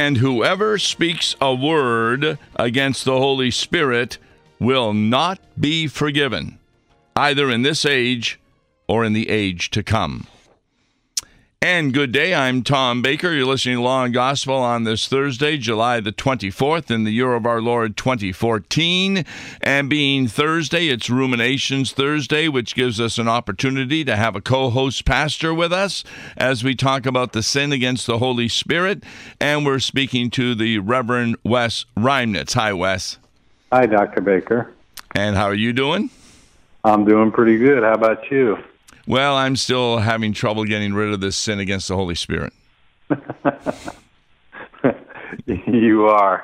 And whoever speaks a word against the Holy Spirit will not be forgiven, either in this age or in the age to come. And good day, I'm Tom Baker. You're listening to Law and Gospel on this Thursday, July the 24th, in the year of our Lord 2014. And being Thursday, it's Ruminations Thursday, which gives us an opportunity to have a co-host pastor with us as we talk about the sin against the Holy Spirit. And we're speaking to the Reverend Wes Reimnitz. Hi, Wes. Hi, Dr. Baker. And how are you doing? I'm doing pretty good. How about you? Well, I'm still having trouble getting rid of this sin against the Holy Spirit. You are,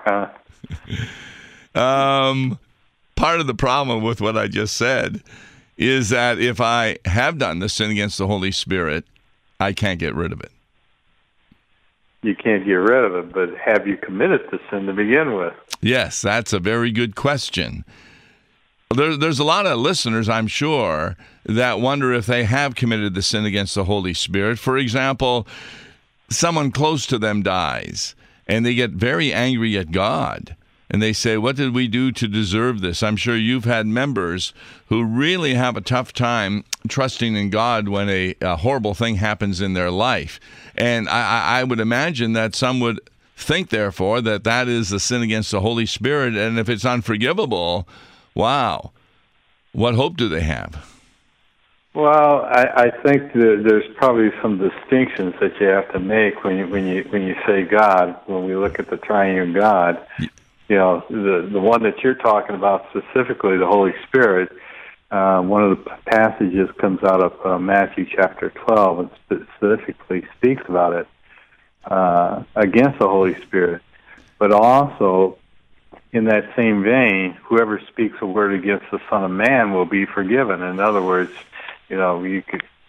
huh? Part of the problem with what I just said is that if I have done the sin against the Holy Spirit, I can't get rid of it. You can't get rid of it, but have you committed the sin to begin with? Yes, that's a very good question. There's a lot of listeners, I'm sure, that wonder if they have committed the sin against the Holy Spirit. For example, someone close to them dies, and they get very angry at God. And they say, what did we do to deserve this? I'm sure you've had members who really have a tough time trusting in God when a horrible thing happens in their life. And I would imagine that some would think, therefore, that that is a sin against the Holy Spirit. And if it's unforgivable, wow, what hope do they have? Well, I think that there's probably some distinctions that you have to make when you say God. When we look at the triune God, you know, the one that you're talking about specifically, the Holy Spirit. One of the passages comes out of Matthew chapter 12 and specifically speaks about it against the Holy Spirit, but also, in that same vein, whoever speaks a word against the Son of Man will be forgiven. In other words, you know, you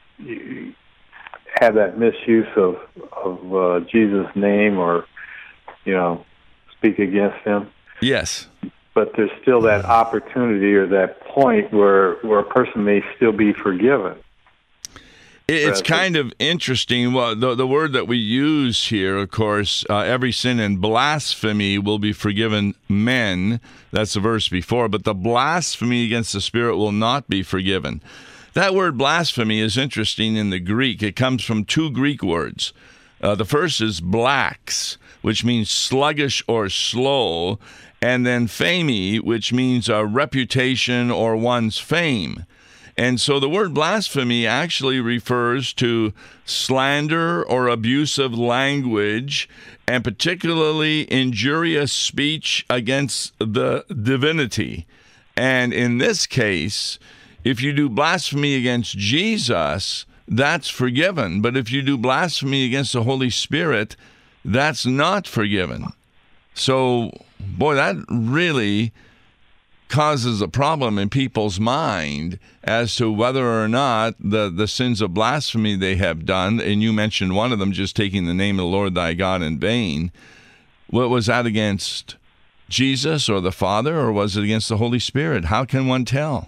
have that misuse of Jesus' name, or, you know, speak against him. Yes. But there's still that opportunity or that point where a person may still be forgiven. It's kind of interesting. Well, the word that we use here, of course, every sin and blasphemy will be forgiven men. That's the verse before. But the blasphemy against the Spirit will not be forgiven. That word blasphemy is interesting in the Greek. It comes from two Greek words. The first is blax, which means sluggish or slow, and then phemi, which means a reputation or one's fame. And so the word blasphemy actually refers to slander or abusive language, and particularly injurious speech against the divinity. And in this case, if you do blasphemy against Jesus, that's forgiven. But if you do blasphemy against the Holy Spirit, that's not forgiven. So, boy, that really causes a problem in people's mind as to whether or not the sins of blasphemy they have done, and you mentioned one of them, just taking the name of the Lord thy God in vain. What was that, against Jesus or the Father, or was it against the Holy Spirit? How can one tell?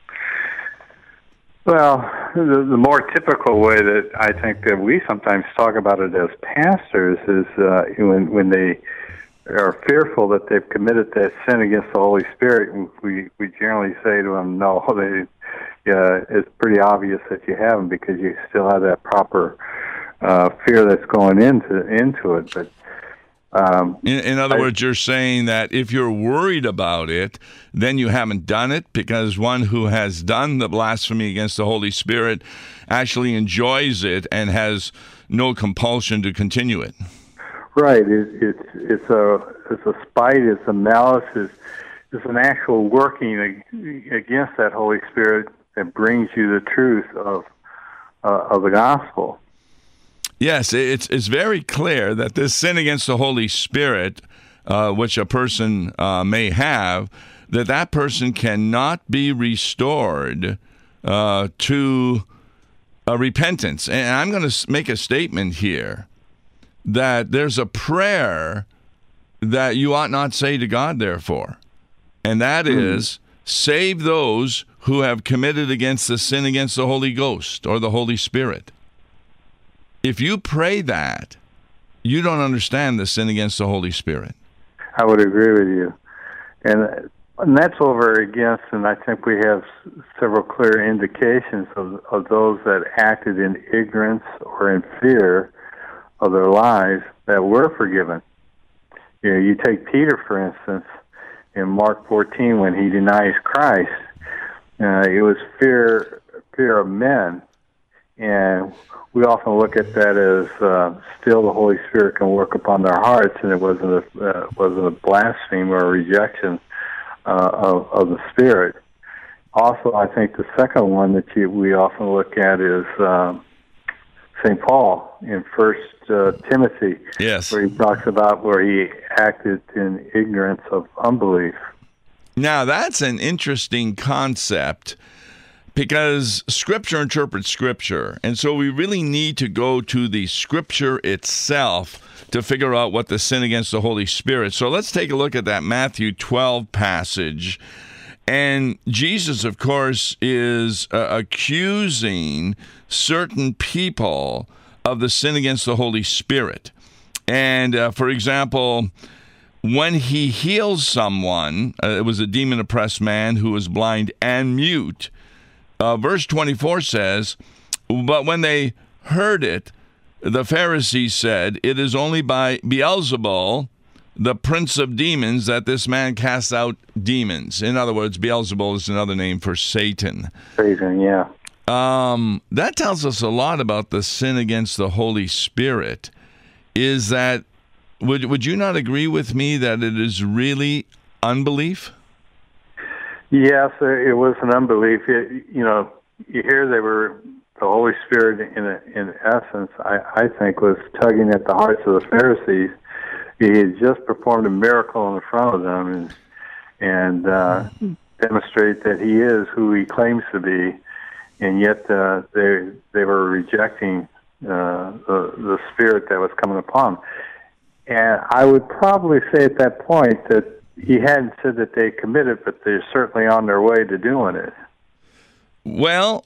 Well, the more typical way that I think that we sometimes talk about it as pastors is when they are fearful that they've committed that sin against the Holy Spirit, we generally say to them, no, it's pretty obvious that you haven't, because you still have that proper fear that's going into it. But in other words, you're saying that if you're worried about it, then you haven't done it, because one who has done the blasphemy against the Holy Spirit actually enjoys it and has no compulsion to continue it. Right. It's a spite. It's a malice. It's an actual working against that Holy Spirit that brings you the truth of the gospel. Yes, it's very clear that this sin against the Holy Spirit, which a person may have, that person cannot be restored to repentance. And I'm going to make a statement here that there's a prayer that you ought not say to God, therefore, and that is, save those who have committed against the sin against the Holy Ghost or the Holy Spirit. If you pray that, you don't understand the sin against the Holy Spirit. I would agree with you. And that's over against, and I think we have several clear indications of those that acted in ignorance or in fear of their lives that were forgiven. You know, you take Peter, for instance, in Mark 14 when he denies Christ. It was fear of men, and we often look at that as still the Holy Spirit can work upon their hearts, and it wasn't a blasphemy or a rejection of the Spirit. Also, I think the second one that we often look at is St. Paul in 1 Timothy, yes, where he talks about where he acted in ignorance of unbelief. Now, that's an interesting concept because Scripture interprets Scripture, and so we really need to go to the Scripture itself to figure out what the sin against the Holy Spirit. So let's take a look at that Matthew 12 passage. And Jesus, of course, is accusing certain people of the sin against the Holy Spirit. And, for example, when he heals someone, it was a demon-oppressed man who was blind and mute. Verse 24 says, "But when they heard it, the Pharisees said, 'It is only by Beelzebul, the prince of demons, that this man casts out demons.'" In other words, Beelzebul is another name for Satan. Satan, yeah. That tells us a lot about the sin against the Holy Spirit. Is that, would you not agree with me that it is really unbelief? Yes, it was an unbelief. You hear they were, the Holy Spirit in essence, I think, was tugging at the hearts of the Pharisees. He had just performed a miracle in front of them and demonstrate that he is who he claims to be, and yet they were rejecting the Spirit that was coming upon them. And I would probably say at that point that he hadn't said that they committed, but they're certainly on their way to doing it. Well,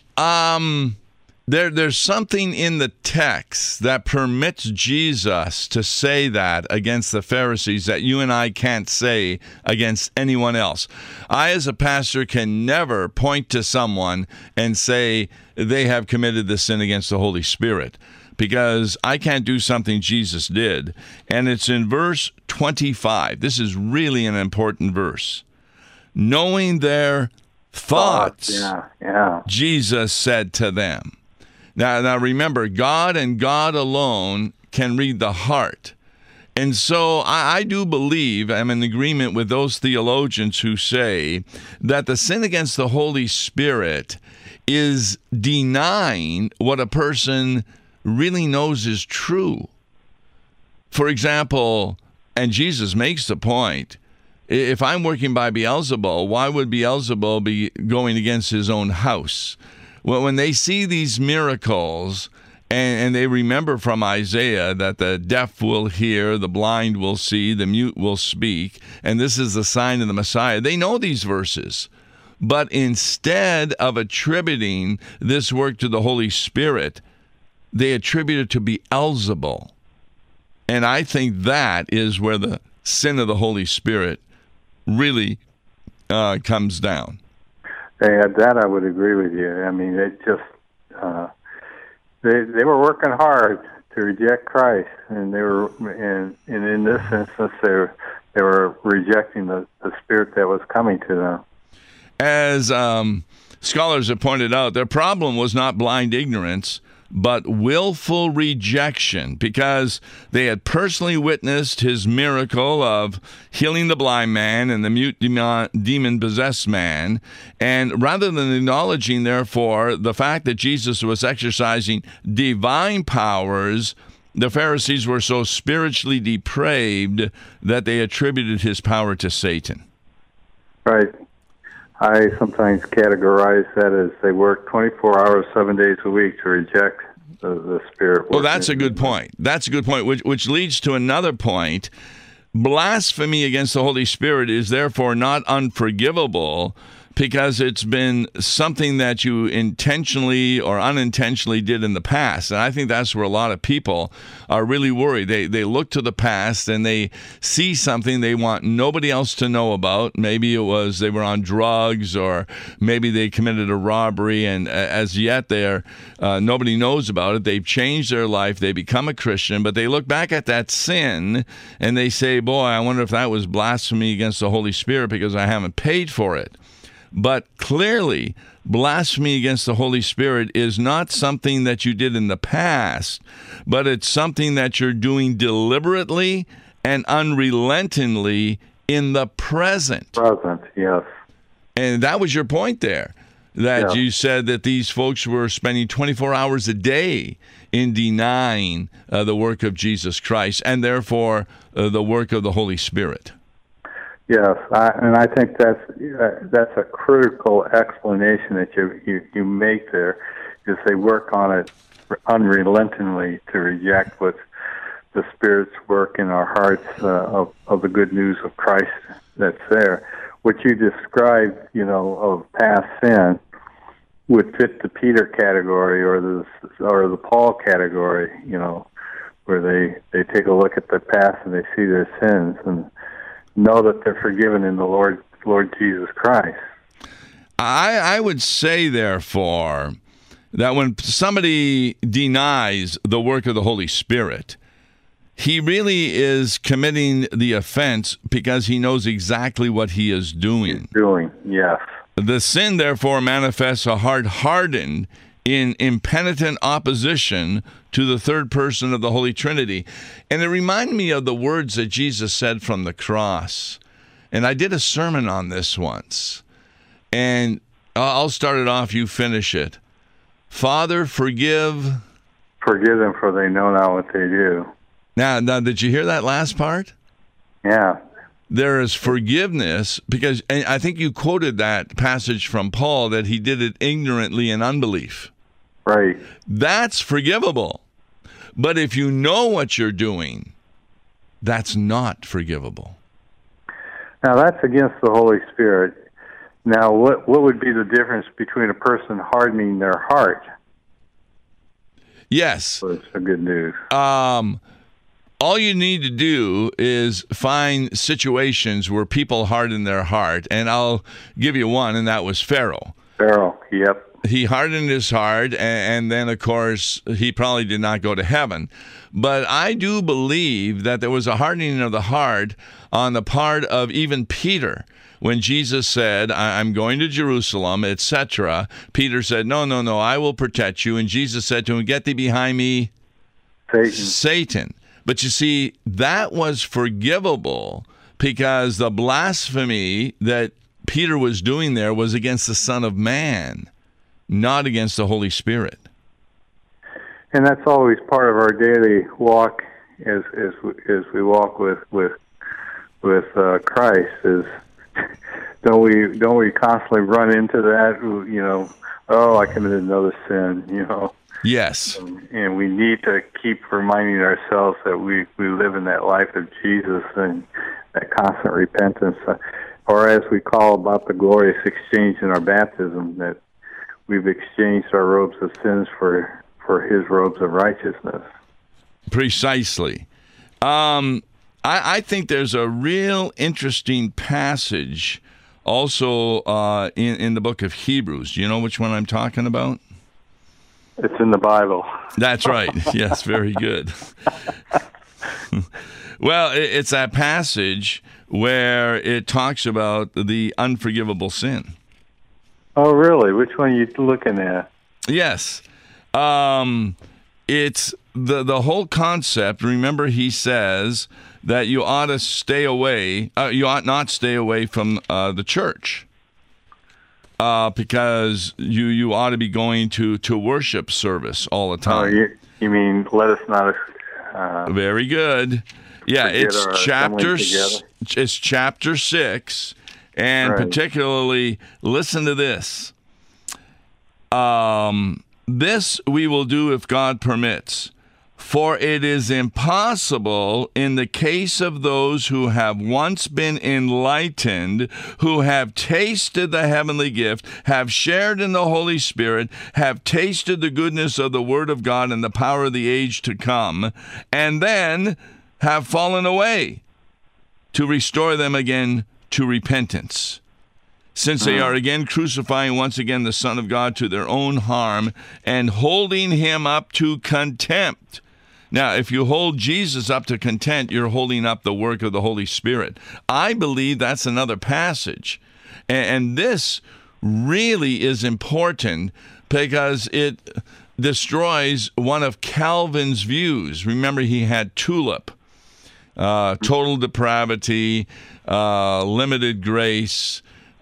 there's something in the text that permits Jesus to say that against the Pharisees that you and I can't say against anyone else. I, as a pastor, can never point to someone and say they have committed the sin against the Holy Spirit, because I can't do something Jesus did. And it's in verse 25. This is really an important verse. "Knowing their thoughts, Jesus said to them." Now remember, God and God alone can read the heart. And so I do believe, I'm in agreement with those theologians who say that the sin against the Holy Spirit is denying what a person really knows is true. For example, and Jesus makes the point, if I'm working by Beelzebul, why would Beelzebul be going against his own house? Well, when they see these miracles, and they remember from Isaiah that the deaf will hear, the blind will see, the mute will speak, and this is the sign of the Messiah, they know these verses. But instead of attributing this work to the Holy Spirit, they attribute it to Beelzebul. And I think that is where the sin of the Holy Spirit really comes down. That I would agree with you. I mean, it just they were working hard to reject Christ, and they were, and in this instance, they were rejecting the Spirit that was coming to them. As scholars have pointed out, their problem was not blind ignorance, but willful rejection, because they had personally witnessed his miracle of healing the blind man and the mute demon-possessed man. And rather than acknowledging, therefore, the fact that Jesus was exercising divine powers, the Pharisees were so spiritually depraved that they attributed his power to Satan. Right. I sometimes categorize that as they work 24 hours, 7 days a week to reject the Spirit. Well, that's a good point. That's a good point, which leads to another point. Blasphemy against the Holy Spirit is therefore not unforgivable, because it's been something that you intentionally or unintentionally did in the past. And I think that's where a lot of people are really worried. They look to the past and they see something they want nobody else to know about. Maybe it was they were on drugs, or maybe they committed a robbery, and as yet nobody knows about it. They've changed their life. They become a Christian, but they look back at that sin and they say, boy, I wonder if that was blasphemy against the Holy Spirit because I haven't paid for it. But clearly, blasphemy against the Holy Spirit is not something that you did in the past, but it's something that you're doing deliberately and unrelentingly in the present. Present, yes. And that was your point there, that you said that these folks were spending 24 hours a day in denying the work of Jesus Christ and therefore the work of the Holy Spirit. Yes, and I think that's a critical explanation that you make there, is they work on it unrelentingly to reject what the Spirit's work in our hearts of the good news of Christ that's there. What you described, of past sin, would fit the Peter category or the Paul category, where they take a look at the past and they see their sins and know that they're forgiven in the Lord Jesus Christ. I would say, therefore, that when somebody denies the work of the Holy Spirit, he really is committing the offense because he knows exactly what he is doing. Yes. The sin, therefore, manifests a heart hardened in impenitent opposition to the third person of the Holy Trinity. And it reminded me of the words that Jesus said from the cross. And I did a sermon on this once. And I'll start it off, you finish it. Father, forgive them, for they know not what they do. Now, did you hear that last part? Yeah. There is forgiveness, because and I think you quoted that passage from Paul that he did it ignorantly in unbelief. Right. That's forgivable. But if you know what you're doing, that's not forgivable. Now, that's against the Holy Spirit. Now, what would be the difference between a person hardening their heart? Yes. That's the good news. All you need to do is find situations where people harden their heart. And I'll give you one, and that was Pharaoh. Pharaoh, yep. He hardened his heart, and then, of course, he probably did not go to heaven. But I do believe that there was a hardening of the heart on the part of even Peter. When Jesus said, I'm going to Jerusalem, etc., Peter said, no, I will protect you. And Jesus said to him, get thee behind me, Satan. But you see, that was forgivable because the blasphemy that Peter was doing there was against the Son of Man, not against the Holy Spirit. And that's always part of our daily walk as we walk with Christ. Is don't we constantly run into that? I committed another sin. Yes. And we need to keep reminding ourselves that we live in that life of Jesus and that constant repentance, or as we call about the glorious exchange in our baptism, that we've exchanged our robes of sins for his robes of righteousness. Precisely. I think there's a real interesting passage also in the book of Hebrews. Do you know which one I'm talking about? It's in the Bible. That's right. Yes, very good. Well, it's that passage where it talks about the unforgivable sin. Oh, really? Which one are you looking at? Yes. It's the whole concept. Remember, he says that you ought to stay away. You ought not stay away from the church. Because you ought to be going to worship service all the time. Oh, you mean let us not... Very good. Yeah, it's chapter 6, and right. Particularly, listen to this. This we will do if God permits. For it is impossible in the case of those who have once been enlightened, who have tasted the heavenly gift, have shared in the Holy Spirit, have tasted the goodness of the Word of God and the power of the age to come, and then have fallen away, to restore them again to repentance, since they are again crucifying once again the Son of God to their own harm and holding him up to contempt. Now, if you hold Jesus up to contempt, you're holding up the work of the Holy Spirit. I believe that's another passage. And this really is important because it destroys one of Calvin's views. Remember, he had TULIP, total depravity, limited grace,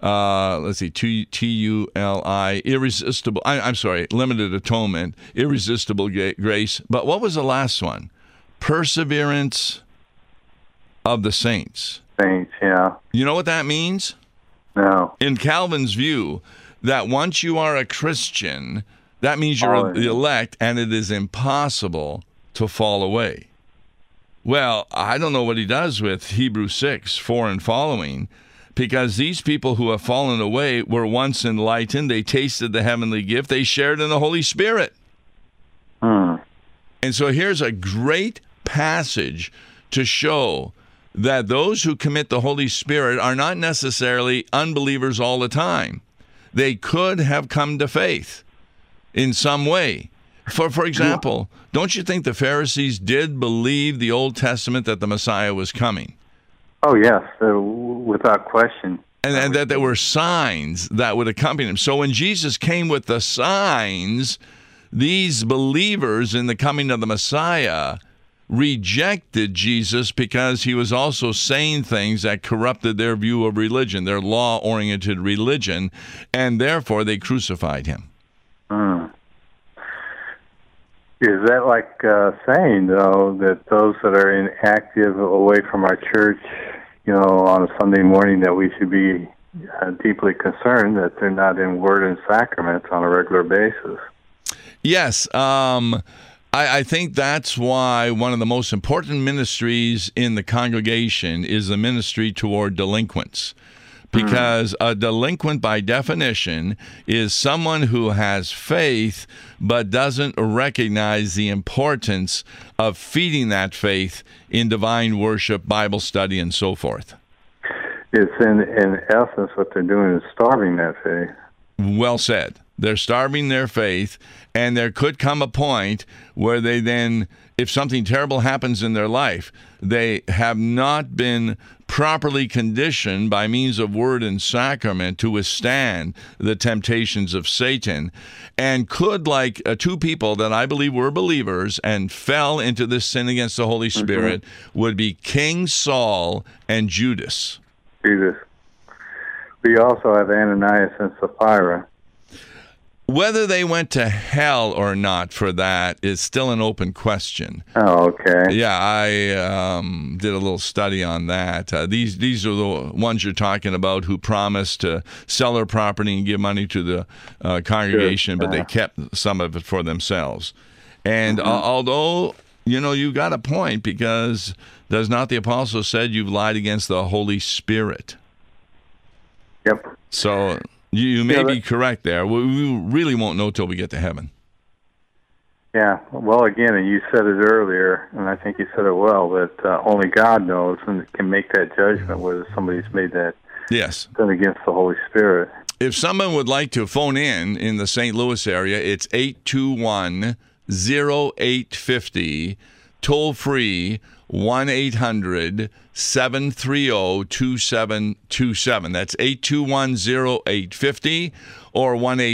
TULI, irresistible, limited atonement, irresistible grace. But what was the last one? Perseverance of the saints. Saints, yeah. You know what that means? No. In Calvin's view, that once you are a Christian, that means you're the elect, and it is impossible to fall away. Well, I don't know what he does with Hebrews 6, 4 and following, because these people who have fallen away were once enlightened. They tasted the heavenly gift. They shared in the Holy Spirit. And so here's a great passage to show that those who commit the Holy Spirit are not necessarily unbelievers all the time. They could have come to faith in some way. For example, don't you think the Pharisees did believe the Old Testament that the Messiah was coming? Oh, yes, without question. And that there were signs that would accompany him. So when Jesus came with the signs, these believers in the coming of the Messiah rejected Jesus because he was also saying things that corrupted their view of religion, their law-oriented religion, and therefore they crucified him. Is that like saying, though, that those that are inactive away from our church, on a Sunday morning, that we should be deeply concerned that they're not in word and sacraments on a regular basis? Yes. I think that's why one of the most important ministries in the congregation is the ministry toward delinquents. Because a delinquent, by definition, is someone who has faith but doesn't recognize the importance of feeding that faith in divine worship, Bible study, and so forth. It's in essence what they're doing is starving that faith. Well said. They're starving their faith, and there could come a point where they then, if something terrible happens in their life, they have not been properly conditioned by means of word and sacrament to withstand the temptations of Satan, and could, like two people that I believe were believers and fell into this sin against the Holy Spirit, would be King Saul and Judas. We also have Ananias and Sapphira. Whether they went to hell or not for that is still an open question. Oh, okay. Yeah, I did a little study on that. These are the ones you're talking about who promised to sell their property and give money to the congregation, but they kept some of it for themselves. And although, you got a point, because does not the apostle said you've lied against the Holy Spirit? Yep. So you may be correct there. We really won't know till we get to heaven. Yeah. Well, again, and you said it earlier, and I think you said it well, that only God knows and can make that judgment whether somebody's made that sin against the Holy Spirit. If someone would like to phone in the St. Louis area, it's 821-0850, toll free, 1-800-730-2727. That's 821-0850 or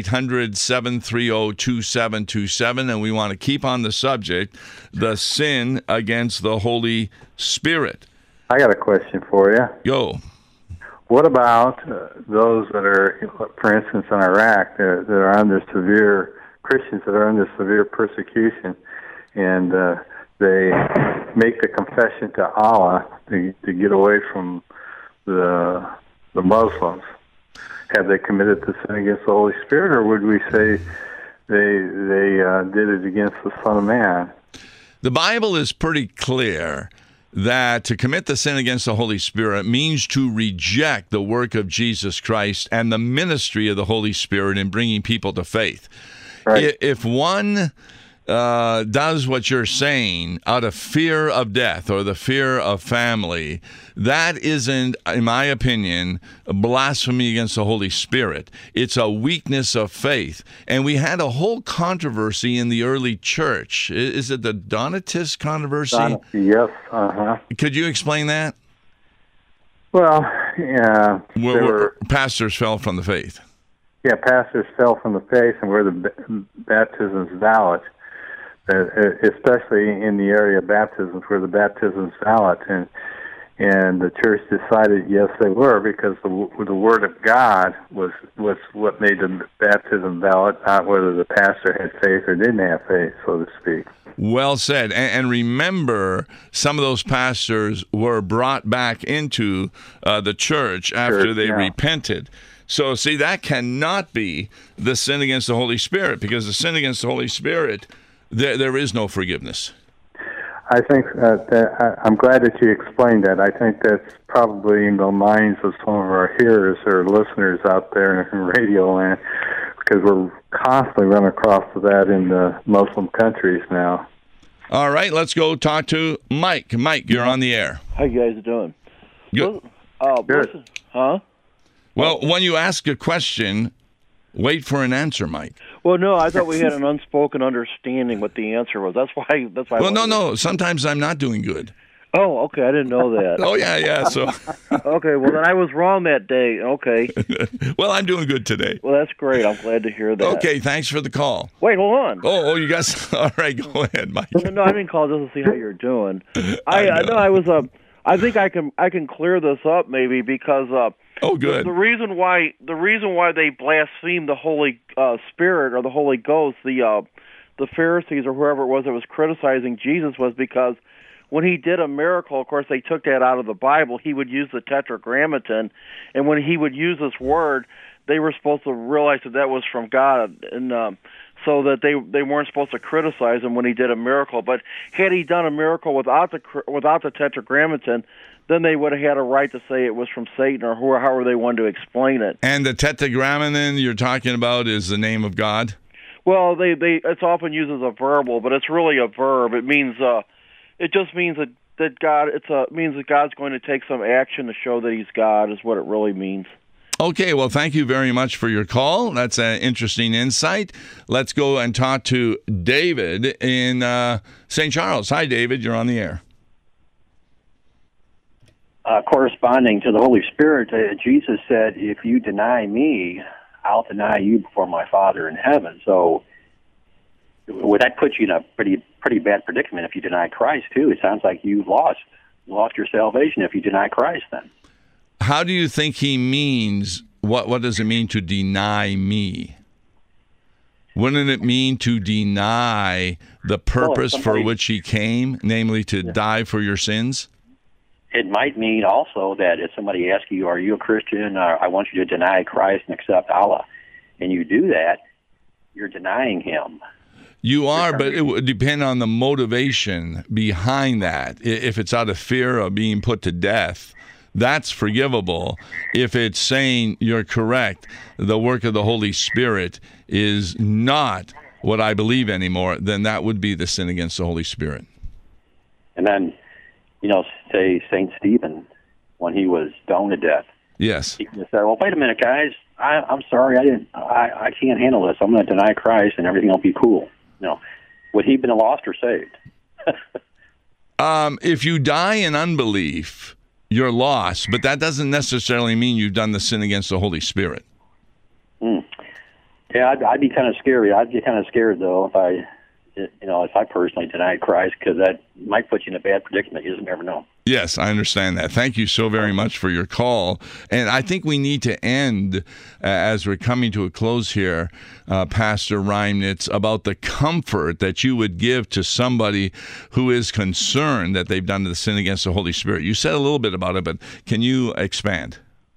1-800-730-2727. And we want to keep on the subject, the sin against the Holy Spirit. I got a question for you. Go. What about those that are, for instance, in Iraq, that are under severe, Christians that are under severe persecution, and they make the confession to Allah to get away from the Muslims? Have they committed the sin against the Holy Spirit, or would we say they did it against the Son of Man? The Bible is pretty clear that to commit the sin against the Holy Spirit means to reject the work of Jesus Christ and the ministry of the Holy Spirit in bringing people to faith. Right. If one does what you're saying out of fear of death or the fear of family, that isn't, in my opinion, a blasphemy against the Holy Spirit. It's a weakness of faith. And we had a whole controversy in the early church. Is it the Donatist controversy? Yes. Uh-huh. Could you explain that? Well, yeah. Where pastors fell from the faith. Yeah, pastors fell from the faith and where the baptism's valid, especially in the area of baptisms where the baptism's valid. And the church decided, yes, they were, because the Word of God was what made the baptism valid, not whether the pastor had faith or didn't have faith, so to speak. Well said. And remember, some of those pastors were brought back into the church after they repented. So, see, that cannot be the sin against the Holy Spirit, because the sin against the Holy Spirit, there is no forgiveness. I think I'm glad that you explained that. I think that's probably in the minds of some of our hearers or listeners out there in radio land, because we're constantly running across that in the Muslim countries now. All right, let's go talk to Mike. Mike, you're on the air. How you guys doing? Good. Good. Huh? Well, when you ask a question, wait for an answer, Mike. Well, no, I thought we had an unspoken understanding what the answer was. That's why. Well, no. Sometimes I'm not doing good. Oh, okay. I didn't know that. Oh, yeah. So. Okay. Well, then I was wrong that day. Okay. Well, I'm doing good today. Well, that's great. I'm glad to hear that. Okay. Thanks for the call. Wait, hold on. Oh, you guys. All right. Go ahead, Mike. No, I didn't call just to see how you're doing. I know. I think I can clear this up maybe because. Oh, good. The reason why they blasphemed the Holy Spirit or the Holy Ghost, the Pharisees or whoever it was that was criticizing Jesus, was because when he did a miracle, of course, they took that out of the Bible. He would use the Tetragrammaton, and when he would use this word, they were supposed to realize that was from God, and so that they weren't supposed to criticize him when he did a miracle. But had he done a miracle without the Tetragrammaton, then they would have had a right to say it was from Satan or however they wanted to explain it. And the Tetragrammaton you're talking about is the name of God? Well, it's often used as a verbal, but it's really a verb. It means it just means that God. Means that God's going to take some action to show that He's God. Is what it really means. Okay, well, thank you very much for your call. That's an interesting insight. Let's go and talk to David in St. Charles. Hi, David. You're on the air. Corresponding to the Holy Spirit, Jesus said, if you deny me, I'll deny you before my Father in heaven. So would that put you in a pretty bad predicament if you deny Christ, too? It sounds like you've lost your salvation if you deny Christ, then. How do you think he means, what does it mean to deny me? Wouldn't it mean to deny the purpose for which he came, namely to die for your sins? It might mean also that if somebody asks you, are you a Christian? I want you to deny Christ and accept Allah. And you do that, you're denying him. You are, but it would depend on the motivation behind that. If it's out of fear of being put to death, that's forgivable. If it's saying you're correct, the work of the Holy Spirit is not what I believe anymore, then that would be the sin against the Holy Spirit. And then, say St. Stephen, when he was stoned to death. Yes. He just said, well, wait a minute, guys. I'm sorry. I can't handle this. I'm going to deny Christ and everything will be cool. Would he have been lost or saved? If you die in unbelief, you're lost, but that doesn't necessarily mean you've done the sin against the Holy Spirit. Yeah, I'd be kind of scary. I'd get kind of scared, though, if I personally denied Christ, because that might put you in a bad predicament. You just never know. Yes, I understand that. Thank you so very much for your call. And I think we need to end, as we're coming to a close here, Pastor Reimnitz, about the comfort that you would give to somebody who is concerned that they've done the sin against the Holy Spirit. You said a little bit about it, but can you expand?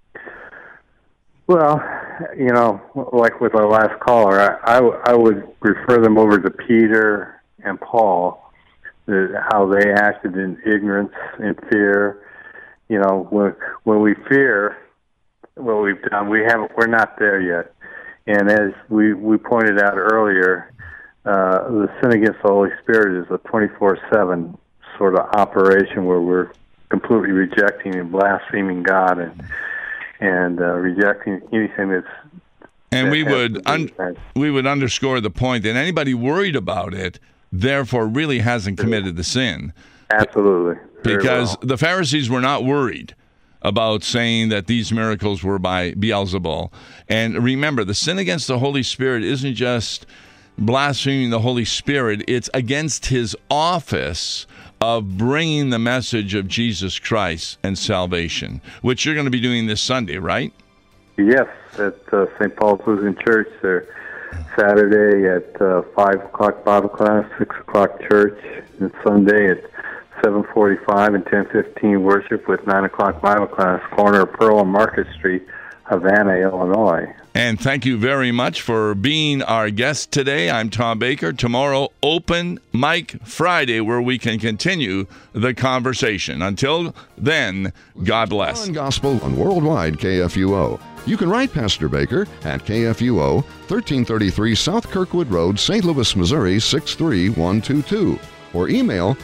Well, like with our last caller, I would refer them over to Peter and Paul, how they acted in ignorance and fear. You know, when we fear what we've done, we're not there yet. And as we pointed out earlier, the sin against the Holy Spirit is a 24/7 sort of operation where we're completely rejecting and blaspheming God and rejecting anything that's. And we would underscore the point that anybody worried about it, therefore, really hasn't committed the sin. Absolutely. Because the Pharisees were not worried about saying that these miracles were by Beelzebul. And remember, the sin against the Holy Spirit isn't just blaspheming the Holy Spirit, it's against his office of bringing the message of Jesus Christ and salvation, which you're going to be doing this Sunday, right? Yes, at St. Paul's Lutheran Church there, Saturday at 5 o'clock Bible class, 6 o'clock church, and Sunday at 7:45 and 10:15 worship with 9 o'clock Bible class, corner of Pearl and Market Street, Havana, Illinois. And thank you very much for being our guest today. I'm Tom Baker. Tomorrow, Open Mic Friday, where we can continue the conversation. Until then, God bless. Gospel on Worldwide KFUO. You can write Pastor Baker at KFUO, 1333 South Kirkwood Road, St. Louis, Missouri, 63122. Or email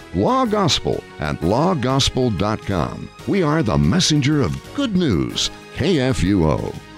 lawgospel@lawgospel.com. We are the messenger of good news, KFUO.